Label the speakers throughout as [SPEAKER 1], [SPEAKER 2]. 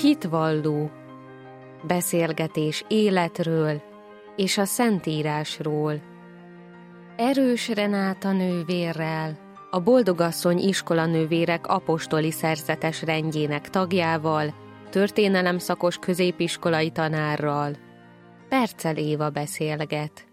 [SPEAKER 1] Hitvalló. Beszélgetés életről és a Szentírásról. Erős Renáta nővérrel, a Boldogasszony iskolanővérek apostoli szerzetes rendjének tagjával, történelemszakos középiskolai tanárral. Perccel Éva beszélget.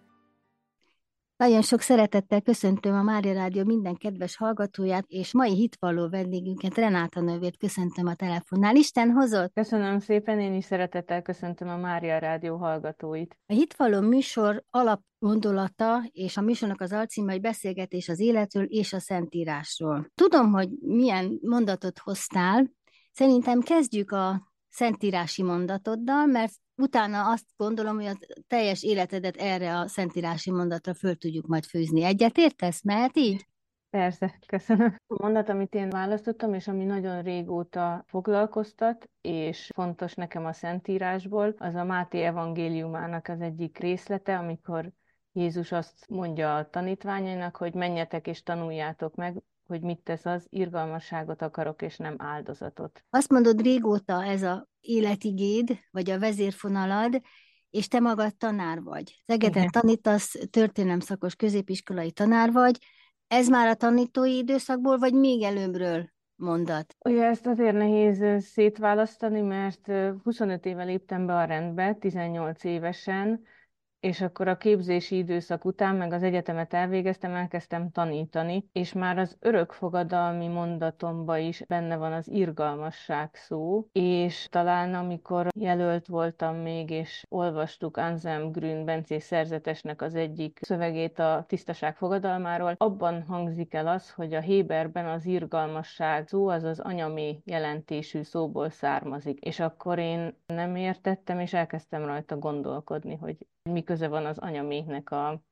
[SPEAKER 2] Nagyon sok szeretettel köszöntöm a Mária Rádió minden kedves hallgatóját, és mai hitvalló vendégünket, Renáta nővért köszöntöm a telefonnál. Isten hozott!
[SPEAKER 3] Köszönöm szépen, én is szeretettel köszöntöm a Mária Rádió hallgatóit.
[SPEAKER 2] A hitvalló műsor alapgondolata és a műsornak az alcíme, hogy beszélgetés az életről és a Szentírásról. Tudom, hogy milyen mondatot hoztál, szerintem kezdjük a szentírási mondatoddal, mert utána azt gondolom, hogy a teljes életedet erre a szentírási mondatra föl tudjuk majd fűzni. Egyetértesz? Mehet így?
[SPEAKER 3] Persze, köszönöm. A mondat, amit én választottam, és ami nagyon régóta foglalkoztat, és fontos nekem a Szentírásból, az a Máté evangéliumának az egyik részlete, amikor Jézus azt mondja a tanítványainak, hogy menjetek és tanuljátok meg, hogy mit tesz az, irgalmasságot akarok, és nem áldozatot.
[SPEAKER 2] Azt mondod, régóta ez a életigéd, vagy a vezérfonalad, és te magad tanár vagy. Szegeden tanítasz, történelemszakos középiskolai tanár vagy. Ez már a tanítói időszakból, vagy még előbbről mondat?
[SPEAKER 3] Ugye ezt azért nehéz szétválasztani, mert 25 éve léptem be a rendbe, 18 évesen, és akkor a képzési időszak után, meg az egyetemet elvégeztem, elkezdtem tanítani, és már az örökfogadalmi mondatomban is benne van az irgalmasság szó, és talán amikor jelölt voltam még, és olvastuk Anselm Grün bencés szerzetesnek az egyik szövegét a tisztaság fogadalmáról, abban hangzik el az, hogy a héberben az irgalmasság szó az az anyamé jelentésű szóból származik, és akkor én nem értettem, és elkezdtem rajta gondolkodni, hogy mi köze van az anyaméknek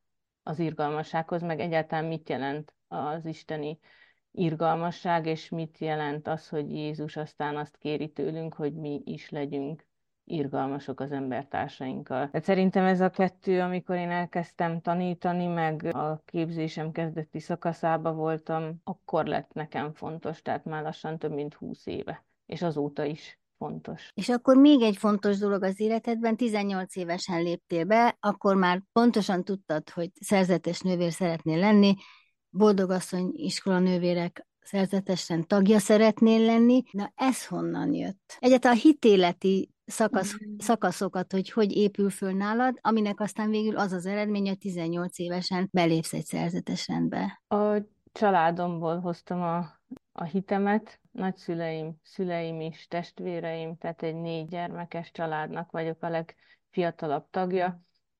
[SPEAKER 3] az irgalmassághoz, meg egyáltalán mit jelent az isteni irgalmasság, és mit jelent az, hogy Jézus aztán azt kéri tőlünk, hogy mi is legyünk irgalmasok az embertársainkkal. Tehát szerintem ez a kettő, amikor én elkezdtem tanítani, meg a képzésem kezdeti szakaszába voltam, akkor lett nekem fontos, tehát már lassan több mint 20 éve, és azóta is fontos.
[SPEAKER 2] És akkor még egy fontos dolog az életedben, 18 évesen léptél be, akkor már pontosan tudtad, hogy szerzetes nővér szeretnél lenni, Boldogasszony iskolanővérek szerzetesen tagja szeretnél lenni. Na ez honnan jött? Egyáltalán a hitéleti szakaszokat, hogy épül föl nálad, aminek aztán végül az az eredmény, hogy 18 évesen belépsz egy szerzetes rendbe.
[SPEAKER 3] A családomból hoztam a hitemet, nagyszüleim, szüleim is, testvéreim, tehát egy 4 gyermekes családnak vagyok a legfiatalabb tagja,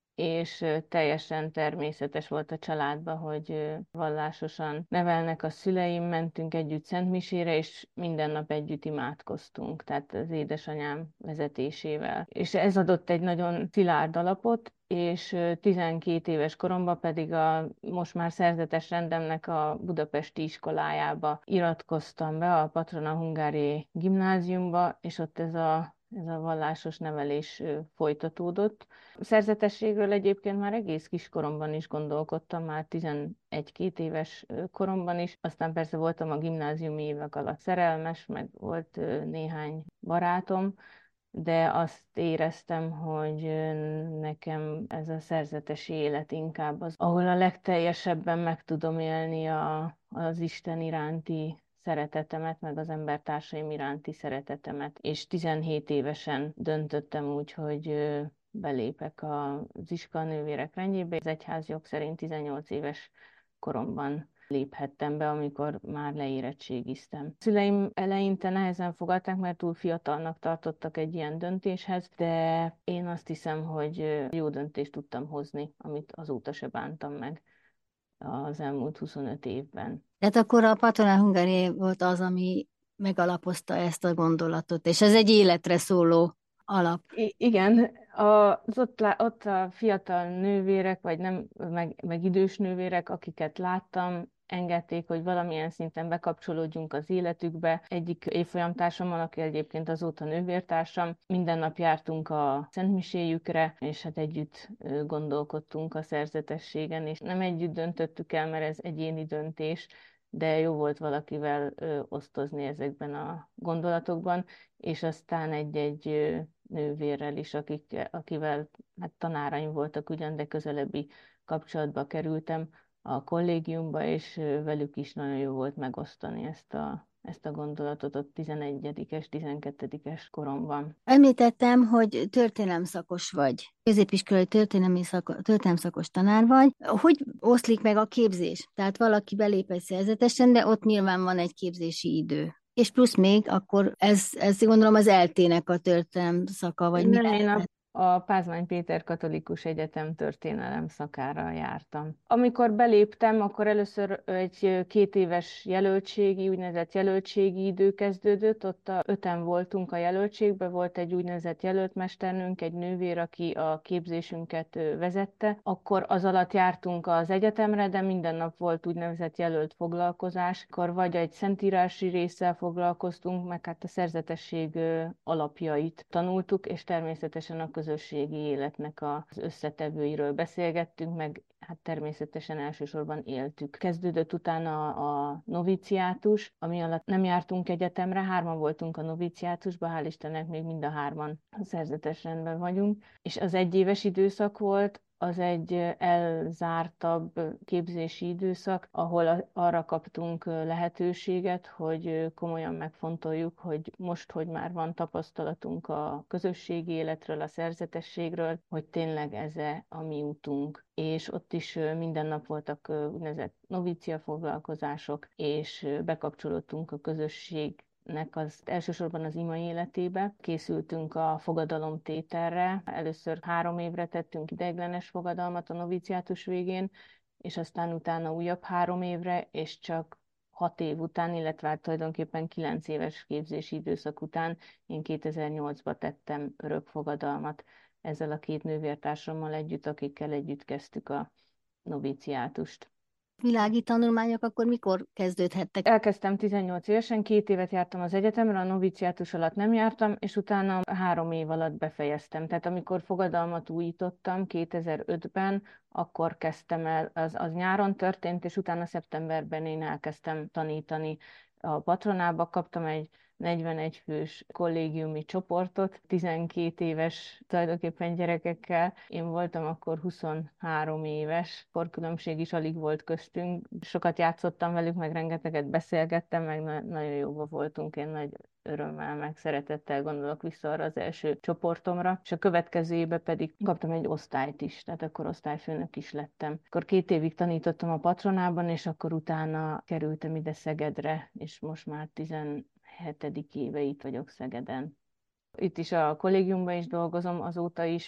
[SPEAKER 3] és teljesen természetes volt a családban, hogy vallásosan nevelnek a szüleim, mentünk együtt szentmisére, és minden nap együtt imádkoztunk, tehát az édesanyám vezetésével. És ez adott egy nagyon szilárd alapot, és 12 éves koromban pedig a most már szerzetes rendemnek a budapesti iskolájába iratkoztam be, a Patrona Hungárié gimnáziumba, és ott ez a vallásos nevelés folytatódott. A szerzetességről egyébként már egész kiskoromban is gondolkodtam, már 11-2 éves koromban is. Aztán persze voltam a gimnáziumi évek alatt szerelmes, meg volt néhány barátom, de azt éreztem, hogy nekem ez a szerzetesi élet inkább az, ahol a legteljesebben meg tudom élni az Isten iránti szeretetemet, meg az embertársaim iránti szeretetemet. És 17 évesen döntöttem úgy, hogy belépek az iskolanővérek rendjébe. Az egyházjog szerint 18 éves koromban léphettem be, amikor már leérettségiztem. Szüleim eleinte nehezen fogadták, mert túl fiatalnak tartottak egy ilyen döntéshez, de én azt hiszem, hogy jó döntést tudtam hozni, amit azóta se bántam meg az elmúlt 25 évben.
[SPEAKER 2] Tehát akkor a Patrona Hungárié volt az, ami megalapozta ezt a gondolatot, és ez egy életre szóló alap.
[SPEAKER 3] Igen, ott a fiatal nővérek, vagy nem, meg idős nővérek, akiket láttam, engedték, hogy valamilyen szinten bekapcsolódjunk az életükbe. Egyik évfolyamtársammal, aki egyébként azóta nővértársam, minden nap jártunk a szentmiséjükre, és hát együtt gondolkodtunk a szerzetességen, és nem együtt döntöttük el, mert ez egyéni döntés, de jó volt valakivel osztozni ezekben a gondolatokban, és aztán egy nővérrel is, akivel hát tanáraim voltak ugyan, de közelebbi kapcsolatba kerültem a kollégiumba, és velük is nagyon jó volt megosztani ezt a gondolatot ott 11-es, 12-es koromban.
[SPEAKER 2] Említettem, hogy történelemszakos vagy, középiskolai történelemszakos tanár vagy. Hogy oszlik meg a képzés? Tehát valaki belép egy szerzetesen, de ott nyilván van egy képzési idő. És plusz még, akkor ez gondolom az ELTE-nek a történelem szaka, vagy mi
[SPEAKER 3] Nem, én
[SPEAKER 2] lehetett?
[SPEAKER 3] a Pázmány Péter Katolikus Egyetem történelem szakára jártam. Amikor beléptem, akkor először egy 2 éves jelöltségi, úgynevezett jelöltségi idő kezdődött, ott 5-en voltunk a jelöltségben, volt egy úgynevezett jelöltmesternünk, egy nővér, aki a képzésünket vezette. Akkor az alatt jártunk az egyetemre, de minden nap volt úgynevezett jelölt foglalkozás, akkor vagy egy szentírási résszel foglalkoztunk, meg hát a szerzetesség alapjait tanultuk, és természetesen a közösségi életnek az összetevőiről beszélgettünk, meg hát természetesen elsősorban éltük. Kezdődött utána a noviciátus, ami alatt nem jártunk egyetemre, 3-an voltunk a noviciátusban, hál' Istennek még mind a 3-an szerzetes rendben vagyunk, és az 1 éves időszak volt, az egy elzártabb képzési időszak, ahol arra kaptunk lehetőséget, hogy komolyan megfontoljuk, hogy most, hogy már van tapasztalatunk a közösségi életről, a szerzetességről, hogy tényleg ez-e a mi útunk. És ott is minden nap voltak úgynevezett novícia foglalkozások, és bekapcsolódtunk a közösség az elsősorban az ima életébe. Készültünk a fogadalomtételre. Először 3 évre tettünk ideiglenes fogadalmat a noviciátus végén, és aztán utána újabb 3 évre, és csak 6 év után, illetve hát tulajdonképpen 9 éves képzési időszak után én 2008-ban tettem örökfogadalmat ezzel a 2 nővértársammal együtt, akikkel együtt kezdtük a noviciátust.
[SPEAKER 2] Világi tanulmányok akkor mikor kezdődhettek?
[SPEAKER 3] Elkezdtem 18 évesen, 2 évet jártam az egyetemre, a noviciátus alatt nem jártam, és utána 3 év alatt befejeztem. Tehát amikor fogadalmat újítottam 2005-ben, akkor kezdtem el, az nyáron történt, és utána szeptemberben én elkezdtem tanítani a patronába, kaptam egy 41 fős kollégiumi csoportot, 12 éves tulajdonképpen gyerekekkel. Én voltam akkor 23 éves, korkülönbség is alig volt köztünk. Sokat játszottam velük, meg rengeteget beszélgettem, meg nagyon jóba voltunk. Én nagy örömmel, meg szeretettel gondolok vissza arra az első csoportomra, és a következő évben pedig kaptam egy osztályt is, tehát akkor osztályfőnök is lettem. Akkor 2 évig tanítottam a patronában, és akkor utána kerültem ide Szegedre, és most már 17. éve itt vagyok Szegeden. Itt is a kollégiumban is dolgozom azóta is,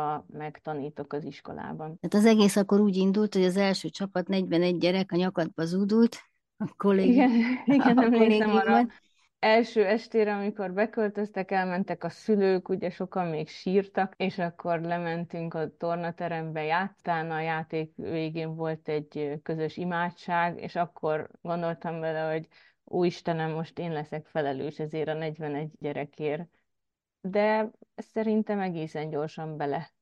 [SPEAKER 3] meg tanítok az iskolában.
[SPEAKER 2] Tehát az egész akkor úgy indult, hogy az első csapat 41 gyerek a nyakadba zúdult a kollégium.
[SPEAKER 3] Igen,
[SPEAKER 2] A
[SPEAKER 3] emlékszem arra
[SPEAKER 2] kollégiumban.
[SPEAKER 3] első estére, amikor beköltöztek, elmentek a szülők, ugye sokan még sírtak, és akkor lementünk a tornaterembe játszani, a játék végén volt egy közös imádság, és akkor gondoltam vele, hogy Úristenem, most én leszek felelős ezért a 41 gyerekért. De szerintem egészen gyorsan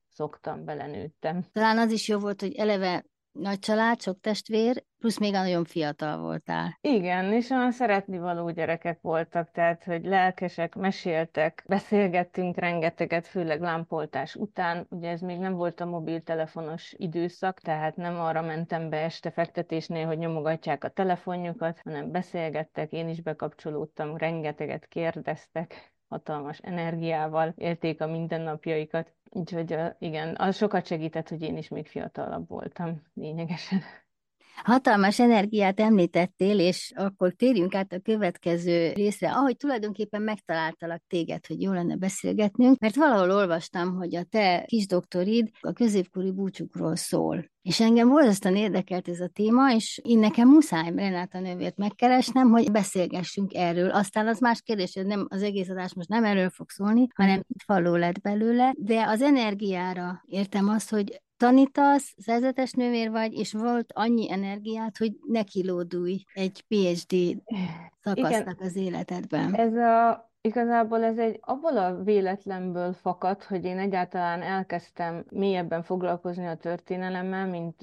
[SPEAKER 3] belenőttem.
[SPEAKER 2] Talán az is jó volt, hogy eleve nagy család, sok testvér, plusz még nagyon fiatal voltál.
[SPEAKER 3] Igen, és olyan szeretnivaló gyerekek voltak, tehát, hogy lelkesek, meséltek, beszélgettünk rengeteget, főleg lámpoltás után. Ugye ez még nem volt a mobiltelefonos időszak, tehát nem arra mentem be este fektetésnél, hogy nyomogatják a telefonjukat, hanem beszélgettek, én is bekapcsolódtam, rengeteget kérdeztek, hatalmas energiával élték a mindennapjaikat. Úgyhogy igen, az sokat segített, hogy én is még fiatalabb voltam, lényegesen.
[SPEAKER 2] Hatalmas energiát említettél, és akkor térjünk át a következő részre, ahogy tulajdonképpen megtaláltalak téged, hogy jó lenne beszélgetnünk, mert valahol olvastam, hogy a te kisdoktorid a középkori búcsúkról szól. És engem borzasztóan érdekelt ez a téma, és én nekem muszáj Renáta nővért megkeresnem, hogy beszélgessünk erről. Aztán az más kérdés, hogy nem, az egész adás most nem erről fog szólni, hanem itt való lett belőle, de az energiára értem azt, hogy tanítasz, szerzetes nővér vagy, és volt annyi energiát, hogy nekilódulj egy PhD
[SPEAKER 3] Igen,
[SPEAKER 2] szakasznak az életedben.
[SPEAKER 3] Igazából ez abból a véletlenből fakad, hogy én egyáltalán elkezdtem mélyebben foglalkozni a történelemmel,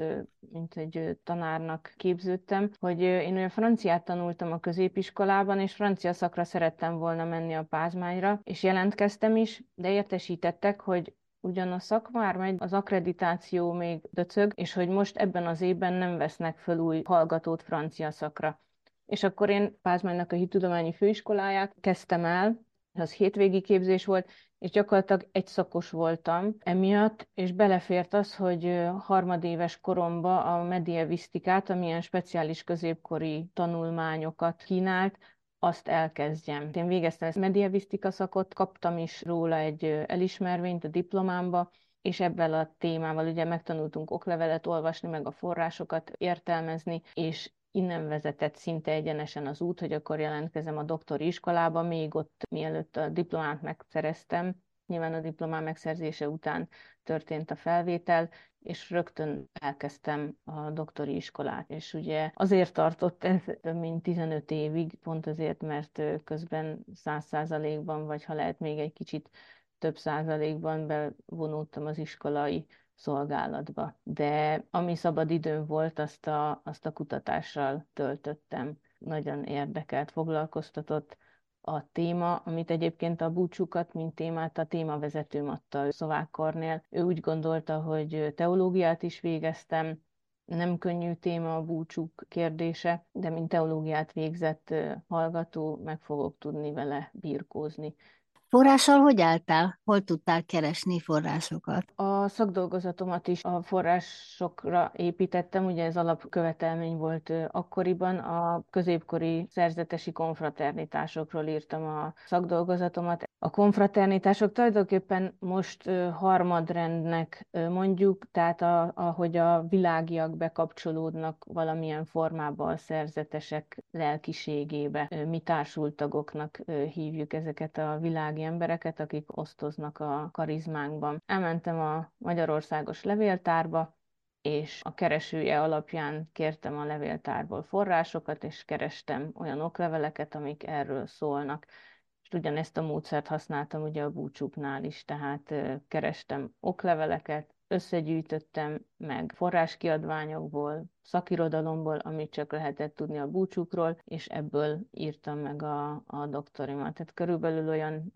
[SPEAKER 3] mint egy tanárnak képződtem, hogy én olyan franciát tanultam a középiskolában, és francia szakra szerettem volna menni a Pázmányra, és jelentkeztem is, de értesítettek, hogy ugyan a szak már megy, az akkreditáció még döcög, és hogy most ebben az évben nem vesznek föl új hallgatót francia szakra. És akkor én Pázmánynak a hittudományi főiskoláját kezdtem el, az hétvégi képzés volt, és gyakorlatilag egyszakos voltam emiatt, és belefért az, hogy harmadéves koromba a medievisztikát, amilyen speciális középkori tanulmányokat kínált, azt elkezdjem. Én végeztem ezt medievisztika szakot, kaptam is róla egy elismervényt a diplomámba, és ebben a témával ugye megtanultunk oklevelet olvasni, meg a forrásokat értelmezni, és innen vezetett szinte egyenesen az út, hogy akkor jelentkezem a doktori iskolába, még ott mielőtt a diplomát megszereztem. Nyilván a diplomám megszerzése után történt a felvétel, és rögtön elkezdtem a doktori iskolát. És ugye azért tartott ez több mint 15 évig, pont azért, mert közben 100%-ban, vagy ha lehet még egy kicsit több százalékban bevonultam az iskolai szolgálatba. De ami szabad időm volt, azt a kutatással töltöttem. Nagyon érdekelt, foglalkoztatott a téma, amit egyébként a búcsúkat, mint témát a témavezetőm adta, Szovák Kornél. Ő úgy gondolta, hogy teológiát is végeztem, nem könnyű téma a búcsúk kérdése, de mint teológiát végzett hallgató, meg fogok tudni vele birkózni.
[SPEAKER 2] Forrással hogy álltál? Hol tudtál keresni forrásokat?
[SPEAKER 3] A szakdolgozatomat is a forrásokra építettem, ugye ez alapkövetelmény volt akkoriban. A középkori szerzetesi konfraternitásokról írtam a szakdolgozatomat. A konfraternitások tulajdonképpen most harmadrendnek mondjuk, tehát ahogy a világiak bekapcsolódnak valamilyen formában a szerzetesek lelkiségébe. Mi társultagoknak hívjuk ezeket a világi embereket, akik osztoznak a karizmánkban. Elmentem a Magyarországos Levéltárba, és a keresője alapján kértem a levéltárból forrásokat, és kerestem olyan okleveleket, amik erről szólnak. És ugyanezt a módszert használtam ugye a búcsúknál is, tehát kerestem okleveleket, összegyűjtöttem meg forráskiadványokból, szakirodalomból, amit csak lehetett tudni a búcsúkról, és ebből írtam meg a doktorimat. Tehát körülbelül olyan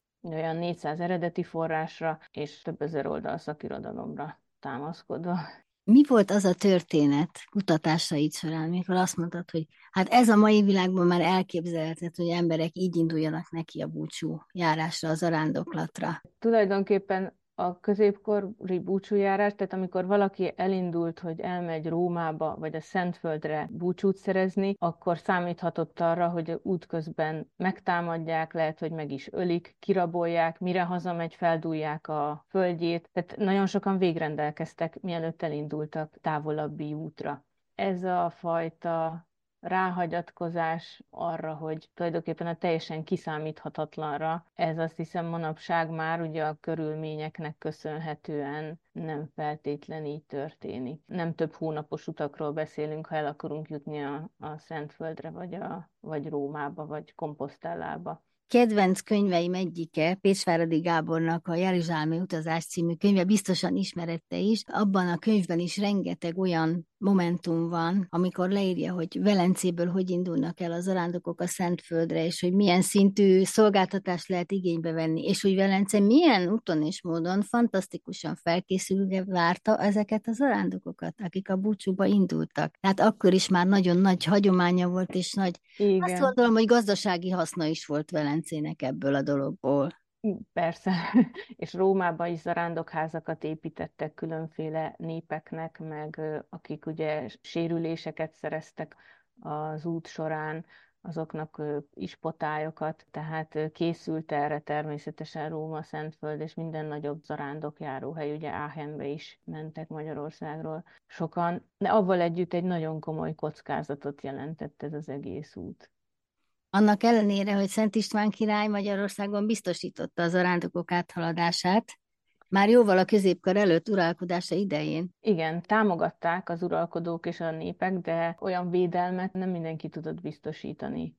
[SPEAKER 3] 400 eredeti forrásra, és több ezer oldal szakirodalomra támaszkodva.
[SPEAKER 2] Mi volt az a történet kutatásaid során, mikor azt mondtad, hogy hát ez a mai világban már elképzelhetett, hogy emberek így induljanak neki a búcsú járásra, a zarándoklatra?
[SPEAKER 3] Tulajdonképpen a középkori búcsújárás, tehát amikor valaki elindult, hogy elmegy Rómába, vagy a Szentföldre búcsút szerezni, akkor számíthatott arra, hogy útközben megtámadják, lehet, hogy meg is ölik, kirabolják, mire hazamegy, feldúlják a földjét. Tehát nagyon sokan végrendelkeztek, mielőtt elindultak távolabbi útra. Ez a fajta ráhagyatkozás arra, hogy tulajdonképpen a teljesen kiszámíthatatlanra, ez azt hiszem manapság már ugye a körülményeknek köszönhetően nem feltétlen így történik. Nem több hónapos utakról beszélünk, ha el akarunk jutni a Szentföldre, vagy Rómába, vagy Komposztellába.
[SPEAKER 2] Kedvenc könyveim egyike, Pécsváradi Gábornak a Jeruzsálemi utazás című könyve, biztosan ismered te is. Abban a könyvben is rengeteg olyan momentum van, amikor leírja, hogy Velencéből hogy indulnak el a zarándokok a Szentföldre, és hogy milyen szintű szolgáltatást lehet igénybe venni, és hogy Velence milyen úton és módon fantasztikusan felkészülve várta ezeket a zarándokokat, akik a búcsúba indultak. Tehát akkor is már nagyon nagy hagyománya volt, és nagy,
[SPEAKER 3] Igen.
[SPEAKER 2] azt gondolom, hogy gazdasági haszna is volt Velencének ebből a dologból.
[SPEAKER 3] Persze, és Rómában is zarándokházakat építettek különféle népeknek, meg akik ugye sérüléseket szereztek az út során, azoknak ispotályokat, tehát készült erre természetesen Róma, Szentföld és minden nagyobb zarándokjáróhely, ugye Aachenbe is mentek Magyarországról sokan, de avval együtt egy nagyon komoly kockázatot jelentett ez az egész út.
[SPEAKER 2] Annak ellenére, hogy Szent István király Magyarországon biztosította az zarándokok áthaladását, már jóval a középkor előtt uralkodása idején.
[SPEAKER 3] Igen, támogatták az uralkodók és a népek, de olyan védelmet nem mindenki tudott biztosítani.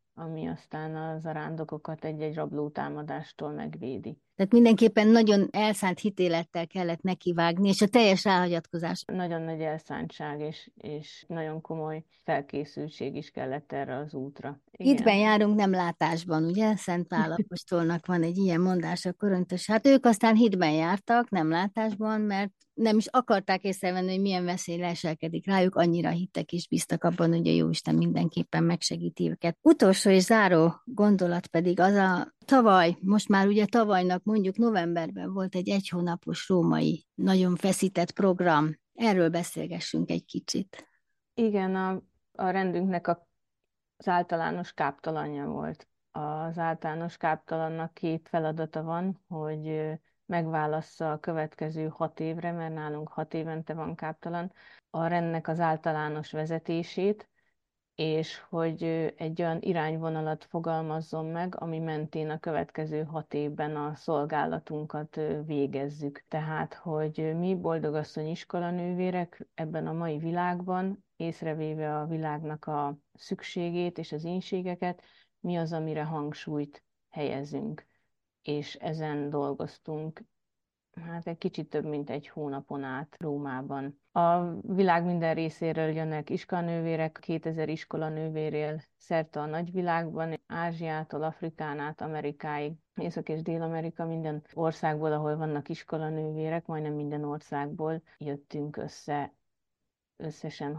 [SPEAKER 3] ami aztán a zarándokokat egy-egy rablótámadástól megvédi.
[SPEAKER 2] Tehát mindenképpen nagyon elszánt hitélettel kellett nekivágni, és a teljes ráhagyatkozás.
[SPEAKER 3] Nagyon nagy elszántság és nagyon komoly felkészültség is kellett erre az útra.
[SPEAKER 2] Hitben
[SPEAKER 3] Igen.
[SPEAKER 2] járunk, nem látásban, ugye? Szent Pál apostolnak van egy ilyen mondása, Korintus. Hát ők aztán hitben jártak, nem látásban, mert nem is akarták észrevenni, hogy milyen veszély leselkedik rájuk, annyira hittek és bíztak abban, hogy a Jóisten mindenképpen megsegíti őket. Utolsó és záró gondolat pedig az a tavaly, most már ugye tavalynak mondjuk novemberben volt egy egyhónapos római, nagyon feszített program. Erről beszélgessünk egy kicsit.
[SPEAKER 3] Igen, a rendünknek az általános káptalanja volt. Az általános káptalannak 2 feladata van, hogy megválassza a következő 6 évre, mert nálunk 6 évente van káptalan, a rendnek az általános vezetését, és hogy egy olyan irányvonalat fogalmazzon meg, ami mentén a következő 6 évben a szolgálatunkat végezzük. Tehát, hogy mi boldogasszony iskolanővérek ebben a mai világban, észrevéve a világnak a szükségét és az ínségeket, mi az, amire hangsúlyt helyezünk. És ezen dolgoztunk hát egy kicsit több mint egy hónapon át Rómában. A világ minden részéről jönnek iskolanővérek, 2000 iskolanővér szerte a nagyvilágban, Ázsiától, Afrikán át Amerikáig, Észak- és Dél-Amerika, minden országból, ahol vannak iskolanővérek, majdnem minden országból jöttünk össze, összesen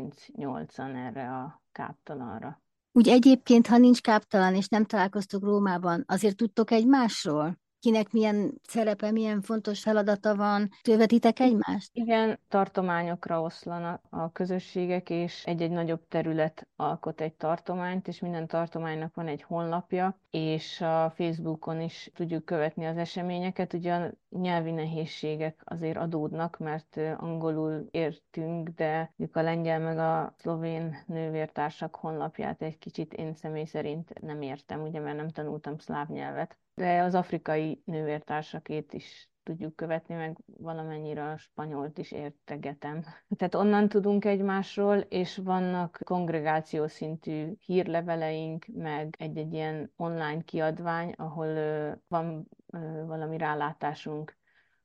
[SPEAKER 3] 38-an erre a káptalanra.
[SPEAKER 2] Úgy egyébként, ha nincs káptalan, és nem találkoztok Rómában, azért tudtok egymásról? Kinek milyen szerepe, milyen fontos feladata van? Követitek egymást?
[SPEAKER 3] Igen, tartományokra oszlanak a közösségek, és egy-egy nagyobb terület alkot egy tartományt, és minden tartománynak van egy honlapja, és a Facebookon is tudjuk követni az eseményeket. Ugye a nyelvi nehézségek azért adódnak, mert angolul értünk, de a lengyel meg a szlovén nővértársak honlapját egy kicsit én személy szerint nem értem, ugye, mert nem tanultam szláv nyelvet. De az afrikai nővértársakét is tudjuk követni, meg valamennyire a spanyolt is értegetem. Tehát onnan tudunk egymásról, és vannak kongregáció szintű hírleveleink, meg egy-egy ilyen online kiadvány, ahol van valami rálátásunk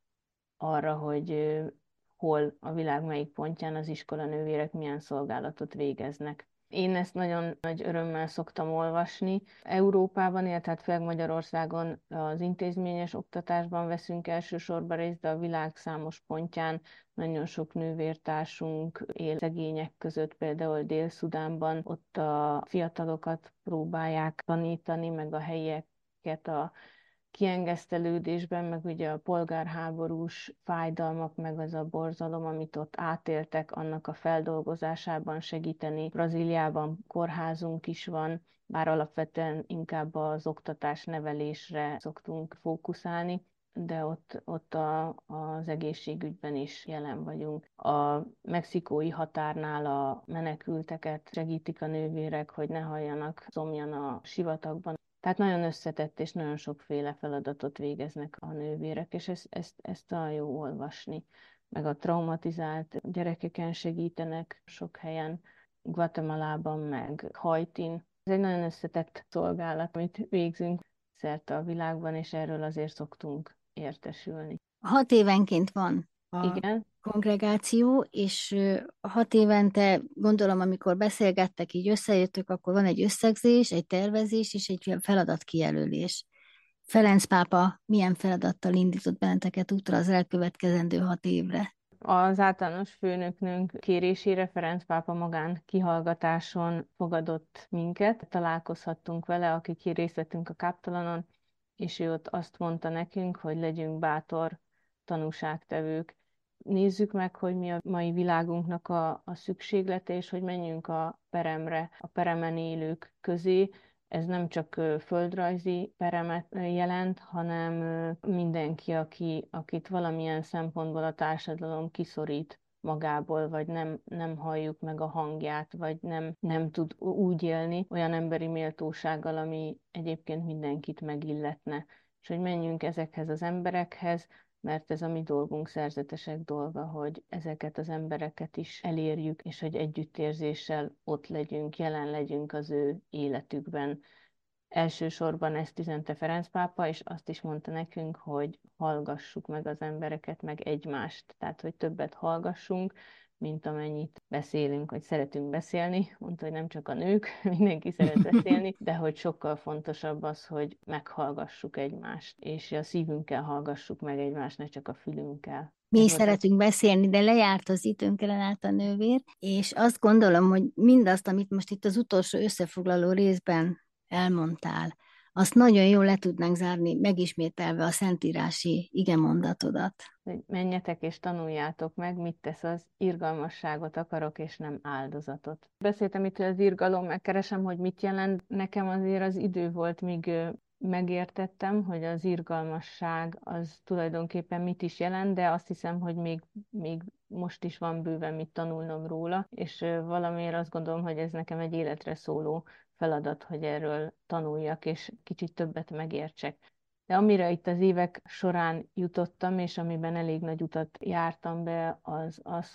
[SPEAKER 3] arra, hogy hol a világ melyik pontján az iskolanővérek milyen szolgálatot végeznek. Én ezt nagyon nagy örömmel szoktam olvasni. Európában, illetve hát főleg Magyarországon az intézményes oktatásban veszünk elsősorban részt, de a világ számos pontján nagyon sok nővértársunk él szegények között, például Dél-Szudánban. Ott a fiatalokat próbálják tanítani, meg a helyieket a kiengesztelődésben, meg ugye a polgárháborús fájdalmak, meg az a borzalom, amit ott átéltek, annak a feldolgozásában segíteni. Brazíliában kórházunk is van, bár alapvetően inkább az oktatás nevelésre szoktunk fókuszálni, de ott az egészségügyben is jelen vagyunk. A mexikói határnál a menekülteket segítik a nővérek, hogy ne halljanak szomjan a sivatagban. Tehát nagyon összetett és nagyon sokféle feladatot végeznek a nővérek, és ezt a jó olvasni. Meg a traumatizált gyerekeken segítenek sok helyen, Guatemalában, meg Haitin. Ez egy nagyon összetett szolgálat, amit végzünk szerte a világban, és erről azért szoktunk értesülni.
[SPEAKER 2] 6 évenként van a
[SPEAKER 3] Igen,
[SPEAKER 2] kongregáció, és 6 évente, gondolom, amikor beszélgettek, így összejöttök, akkor van egy összegzés, egy tervezés és egy feladatkijelölés. Ferenc pápa milyen feladattal indított benneteket útra az elkövetkezendő 6 évre?
[SPEAKER 3] az általános főnöknünk kérésére Ferenc pápa magán kihallgatáson fogadott minket. Találkozhattunk vele, akik részt vettünk a káptalanon, és ő ott azt mondta nekünk, hogy legyünk bátor tanúságtevők. Nézzük meg, hogy mi a mai világunknak a szükséglete, és hogy menjünk a peremre, a peremen élők közé. Ez nem csak földrajzi peremet jelent, hanem mindenki, akit valamilyen szempontból a társadalom kiszorít magából, vagy nem halljuk meg a hangját, vagy nem tud úgy élni olyan emberi méltósággal, ami egyébként mindenkit megilletne. És hogy menjünk ezekhez az emberekhez, mert ez a mi dolgunk, szerzetesek dolga, hogy ezeket az embereket is elérjük, és hogy együttérzéssel ott legyünk, jelen legyünk az ő életükben. Elsősorban ezt üzente Ferenc pápa, és azt is mondta nekünk, hogy hallgassuk meg az embereket, meg egymást. Tehát, hogy többet hallgassunk, mint amennyit beszélünk, hogy szeretünk beszélni. Mondta, hogy nem csak a nők, mindenki szeret beszélni, de hogy sokkal fontosabb az, hogy meghallgassuk egymást, és a szívünkkel hallgassuk meg egymást, ne csak a fülünkkel.
[SPEAKER 2] Mi is szeretünk beszélni, de lejárt az időnk, Renáta nővér, és azt gondolom, hogy mindazt, amit most itt az utolsó összefoglaló részben elmondtál, azt nagyon jól le tudnánk zárni, megismételve a szentírási igemondatodat.
[SPEAKER 3] Menjetek és tanuljátok meg, mit tesz az irgalmasságot akarok, és nem áldozatot. Beszéltem itt, hogy az irgalom, megkeresem, hogy mit jelent. Nekem azért az idő volt, míg megértettem, hogy az irgalmasság az tulajdonképpen mit is jelent, de azt hiszem, hogy még most is van bőven mit tanulnom róla, és valamiért azt gondolom, hogy ez nekem egy életre szóló feladat, hogy erről tanuljak, és kicsit többet megértsek. De amire itt az évek során jutottam, és amiben elég nagy utat jártam be, az,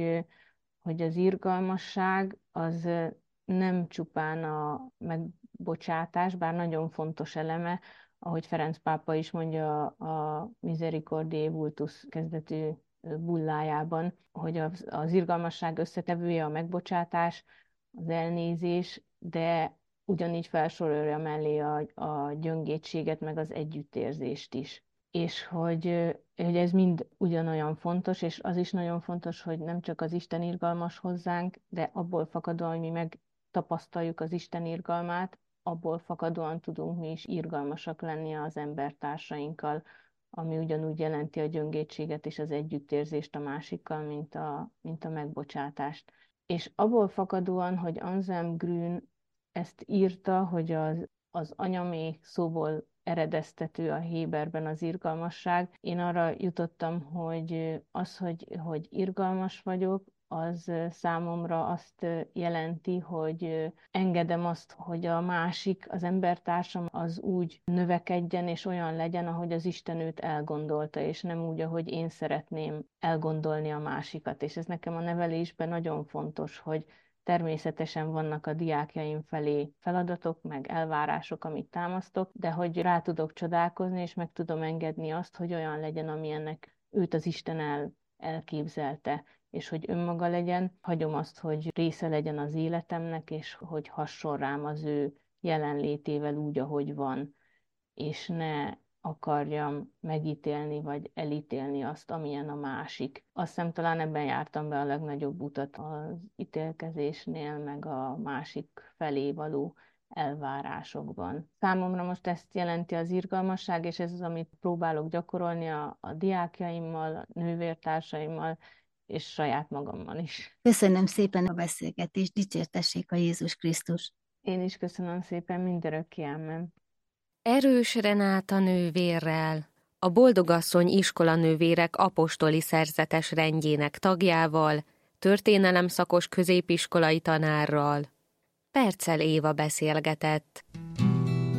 [SPEAKER 3] hogy az irgalmasság az nem csupán a megbocsátás, bár nagyon fontos eleme, ahogy Ferenc pápa is mondja a Misericordiae Vultus kezdetű bullájában, hogy az irgalmasság összetevője a megbocsátás, az elnézés, de ugyanígy felsorolja mellé a gyöngétséget, meg az együttérzést is. És hogy ez mind ugyanolyan fontos, és az is nagyon fontos, hogy nem csak az Isten irgalmas hozzánk, de abból fakadóan, hogy mi megtapasztaljuk az Isten irgalmát, abból fakadóan tudunk mi is irgalmasak lenni az embertársainkkal, ami ugyanúgy jelenti a gyöngétséget és az együttérzést a másikkal, mint a megbocsátást. És abból fakadóan, hogy Anselm Grün ezt írta, hogy az anyami szóból eredeztető a Héberben az irgalmasság. Én arra jutottam, hogy az, hogy irgalmas vagyok, az számomra azt jelenti, hogy engedem azt, hogy a másik, az embertársam az úgy növekedjen és olyan legyen, ahogy az Isten őt elgondolta, és nem úgy, ahogy én szeretném elgondolni a másikat. És ez nekem a nevelésben nagyon fontos, hogy természetesen vannak a diákjaim felé feladatok, meg elvárások, amit támasztok, de hogy rá tudok csodálkozni, és meg tudom engedni azt, hogy olyan legyen, amilyennek őt az Isten elképzelte, és hogy önmaga legyen. Hagyom azt, hogy része legyen az életemnek, és hogy hasson rám az ő jelenlétével úgy, ahogy van, és ne akarjam megítélni, vagy elítélni azt, amilyen a másik. Azt hiszem, talán ebben jártam be a legnagyobb utat az ítélkezésnél, meg a másik felé való elvárásokban. Számomra most ezt jelenti az irgalmasság, és ez az, amit próbálok gyakorolni a diákjaimmal, a nővértársaimmal, és saját magammal is.
[SPEAKER 2] Köszönöm szépen a beszélgetést, dicsértessék a Jézus Krisztus!
[SPEAKER 3] Én is köszönöm szépen, mindörökké, amen.
[SPEAKER 1] Erős Renáta nővérrel, a Boldogasszony iskolanővérek apostoli szerzetes rendjének tagjával, történelemszakos középiskolai tanárral Perccel Éva beszélgetett.